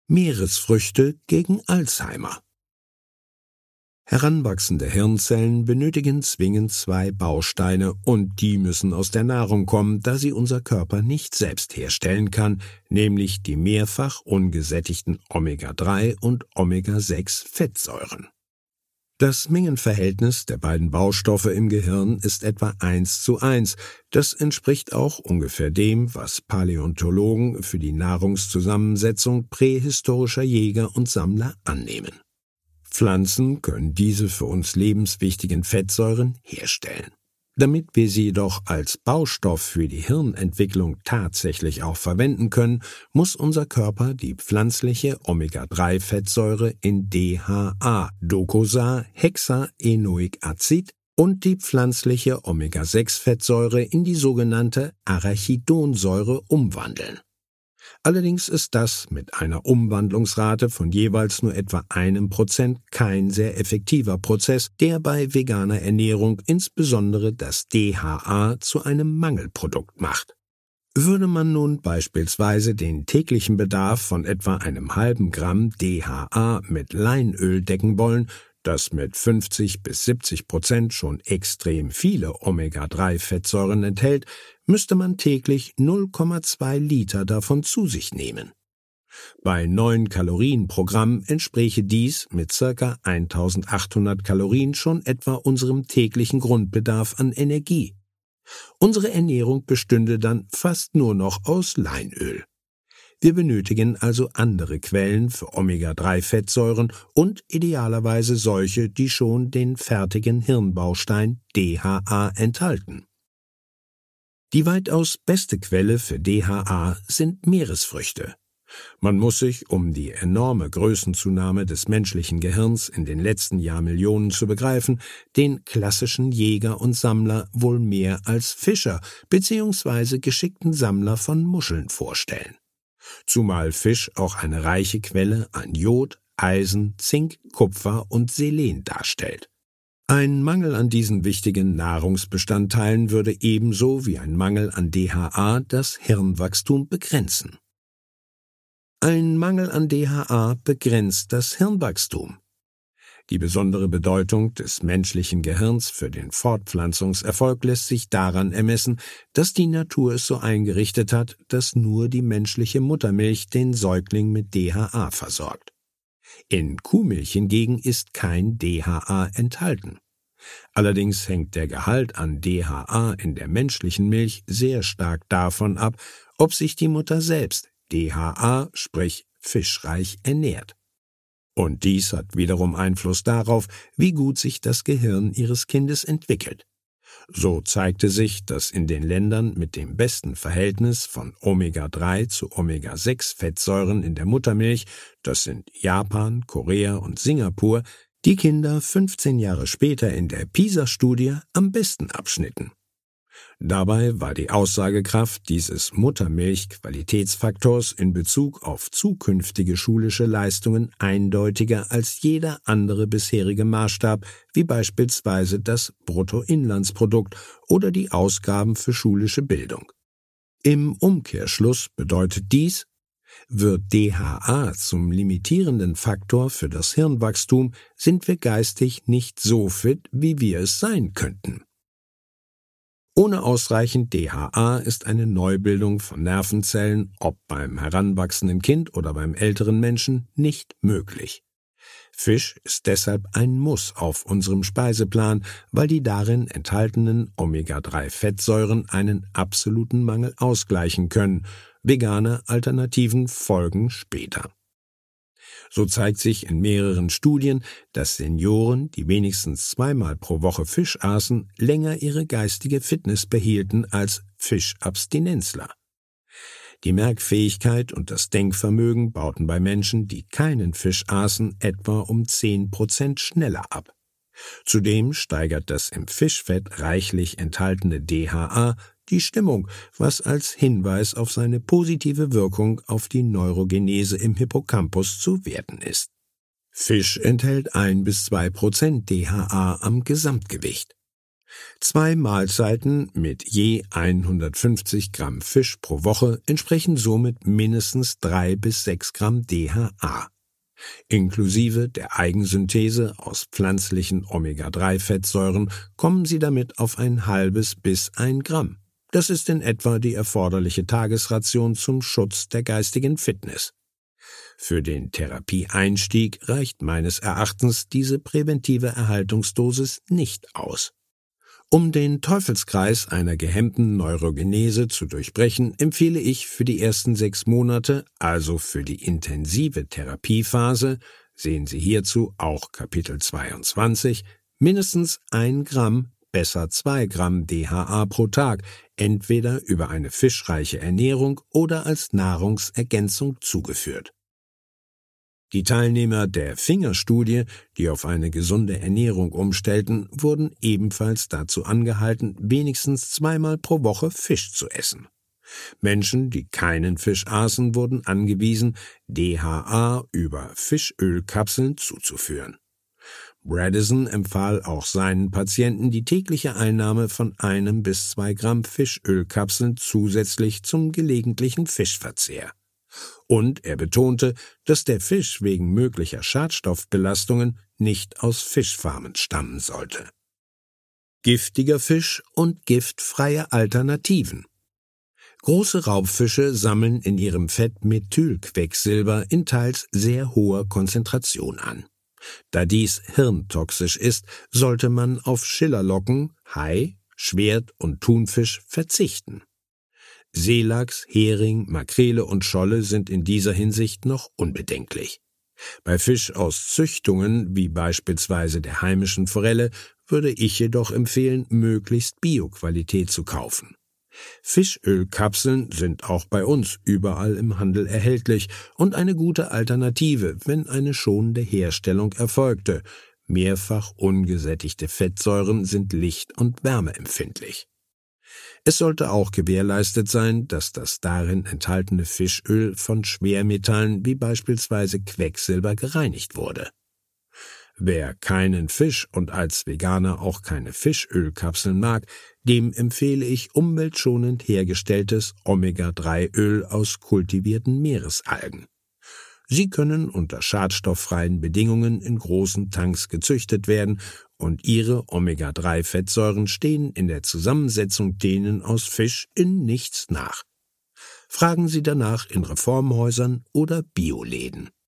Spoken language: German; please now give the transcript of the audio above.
Meeresfrüchte gegen Alzheimer. Heranwachsende Hirnzellen benötigen zwingend 2 Bausteine und die müssen aus der Nahrung kommen, da sie unser Körper nicht selbst herstellen kann, nämlich die mehrfach ungesättigten Omega-3 und Omega-6-Fettsäuren. Das Mengenverhältnis der beiden Baustoffe im Gehirn ist etwa 1:1. Das entspricht auch ungefähr dem, was Paläontologen für die Nahrungszusammensetzung prähistorischer Jäger und Sammler annehmen. Pflanzen können diese für uns lebenswichtigen Fettsäuren herstellen. Damit wir sie jedoch als Baustoff für die Hirnentwicklung tatsächlich auch verwenden können, muss unser Körper die pflanzliche Omega-3-Fettsäure in DHA, Docosahexaenoicacid, und die pflanzliche Omega-6-Fettsäure in die sogenannte Arachidonsäure umwandeln. Allerdings ist das mit einer Umwandlungsrate von jeweils nur etwa 1% kein sehr effektiver Prozess, der bei veganer Ernährung insbesondere das DHA zu einem Mangelprodukt macht. Würde man nun beispielsweise den täglichen Bedarf von etwa einem halben Gramm DHA mit Leinöl decken wollen, das mit 50-70% schon extrem viele Omega-3-Fettsäuren enthält, müsste man täglich 0,2 Liter davon zu sich nehmen. Bei 9 Kalorien pro Gramm entspräche dies mit ca. 1800 Kalorien schon etwa unserem täglichen Grundbedarf an Energie. Unsere Ernährung bestünde dann fast nur noch aus Leinöl. Wir benötigen also andere Quellen für Omega-3-Fettsäuren und idealerweise solche, die schon den fertigen Hirnbaustein DHA enthalten. Die weitaus beste Quelle für DHA sind Meeresfrüchte. Man muss sich, um die enorme Größenzunahme des menschlichen Gehirns in den letzten Jahrmillionen zu begreifen, den klassischen Jäger und Sammler wohl mehr als Fischer bzw. geschickten Sammler von Muscheln vorstellen. Zumal Fisch auch eine reiche Quelle an Jod, Eisen, Zink, Kupfer und Selen darstellt. Ein Mangel an diesen wichtigen Nahrungsbestandteilen würde ebenso wie ein Mangel an DHA das Hirnwachstum begrenzen. Ein Mangel an DHA begrenzt das Hirnwachstum. Die besondere Bedeutung des menschlichen Gehirns für den Fortpflanzungserfolg lässt sich daran ermessen, dass die Natur es so eingerichtet hat, dass nur die menschliche Muttermilch den Säugling mit DHA versorgt. In Kuhmilch hingegen ist kein DHA enthalten. Allerdings hängt der Gehalt an DHA in der menschlichen Milch sehr stark davon ab, ob sich die Mutter selbst DHA, sprich fischreich, ernährt. Und dies hat wiederum Einfluss darauf, wie gut sich das Gehirn ihres Kindes entwickelt. So zeigte sich, dass in den Ländern mit dem besten Verhältnis von Omega-3 zu Omega-6-Fettsäuren in der Muttermilch, das sind Japan, Korea und Singapur, die Kinder 15 Jahre später in der PISA-Studie am besten abschnitten. Dabei war die Aussagekraft dieses Muttermilch-Qualitätsfaktors in Bezug auf zukünftige schulische Leistungen eindeutiger als jeder andere bisherige Maßstab, wie beispielsweise das Bruttoinlandsprodukt oder die Ausgaben für schulische Bildung. Im Umkehrschluss bedeutet dies: Wird DHA zum limitierenden Faktor für das Hirnwachstum, sind wir geistig nicht so fit, wie wir es sein könnten. Ohne ausreichend DHA ist eine Neubildung von Nervenzellen, ob beim heranwachsenden Kind oder beim älteren Menschen, nicht möglich. Fisch ist deshalb ein Muss auf unserem Speiseplan, weil die darin enthaltenen Omega-3-Fettsäuren einen absoluten Mangel ausgleichen können. Vegane Alternativen folgen später. So zeigt sich in mehreren Studien, dass Senioren, die wenigstens 2-mal pro Woche Fisch aßen, länger ihre geistige Fitness behielten als Fischabstinenzler. Die Merkfähigkeit und das Denkvermögen bauten bei Menschen, die keinen Fisch aßen, etwa um 10% schneller ab. Zudem steigert das im Fischfett reichlich enthaltene DHA die Stimmung, was als Hinweis auf seine positive Wirkung auf die Neurogenese im Hippocampus zu werten ist. Fisch enthält 1-2% DHA am Gesamtgewicht. 2 Mahlzeiten mit je 150 Gramm Fisch pro Woche entsprechen somit mindestens 3 bis 6 Gramm DHA. Inklusive der Eigensynthese aus pflanzlichen Omega-3-Fettsäuren kommen Sie damit auf ein halbes bis 1 Gramm. Das ist in etwa die erforderliche Tagesration zum Schutz der geistigen Fitness. Für den Therapieeinstieg reicht meines Erachtens diese präventive Erhaltungsdosis nicht aus. Um den Teufelskreis einer gehemmten Neurogenese zu durchbrechen, empfehle ich für die ersten 6 Monate, also für die intensive Therapiephase, sehen Sie hierzu auch Kapitel 22, mindestens 1 Gramm, besser 2 Gramm DHA pro Tag, entweder über eine fischreiche Ernährung oder als Nahrungsergänzung zugeführt. Die Teilnehmer der Finger-Studie, die auf eine gesunde Ernährung umstellten, wurden ebenfalls dazu angehalten, wenigstens 2-mal pro Woche Fisch zu essen. Menschen, die keinen Fisch aßen, wurden angewiesen, DHA über Fischölkapseln zuzuführen. Bredesen empfahl auch seinen Patienten die tägliche Einnahme von 1 bis 2 Gramm Fischölkapseln zusätzlich zum gelegentlichen Fischverzehr. Und er betonte, dass der Fisch wegen möglicher Schadstoffbelastungen nicht aus Fischfarmen stammen sollte. Giftiger Fisch und giftfreie Alternativen. Große Raubfische sammeln in ihrem Fett Methylquecksilber in teils sehr hoher Konzentration an. Da dies hirntoxisch ist, sollte man auf Schillerlocken, Hai, Schwert und Thunfisch verzichten. Seelachs, Hering, Makrele und Scholle sind in dieser Hinsicht noch unbedenklich. Bei Fisch aus Züchtungen, wie beispielsweise der heimischen Forelle, würde ich jedoch empfehlen, möglichst Bio-Qualität zu kaufen. Fischölkapseln sind auch bei uns überall im Handel erhältlich und eine gute Alternative, wenn eine schonende Herstellung erfolgte. Mehrfach ungesättigte Fettsäuren sind licht- und wärmeempfindlich. Es sollte auch gewährleistet sein, dass das darin enthaltene Fischöl von Schwermetallen wie beispielsweise Quecksilber gereinigt wurde. Wer keinen Fisch und als Veganer auch keine Fischölkapseln mag, dem empfehle ich umweltschonend hergestelltes Omega-3-Öl aus kultivierten Meeresalgen. Sie können unter schadstofffreien Bedingungen in großen Tanks gezüchtet werden und ihre Omega-3-Fettsäuren stehen in der Zusammensetzung denen aus Fisch in nichts nach. Fragen Sie danach in Reformhäusern oder Bioläden.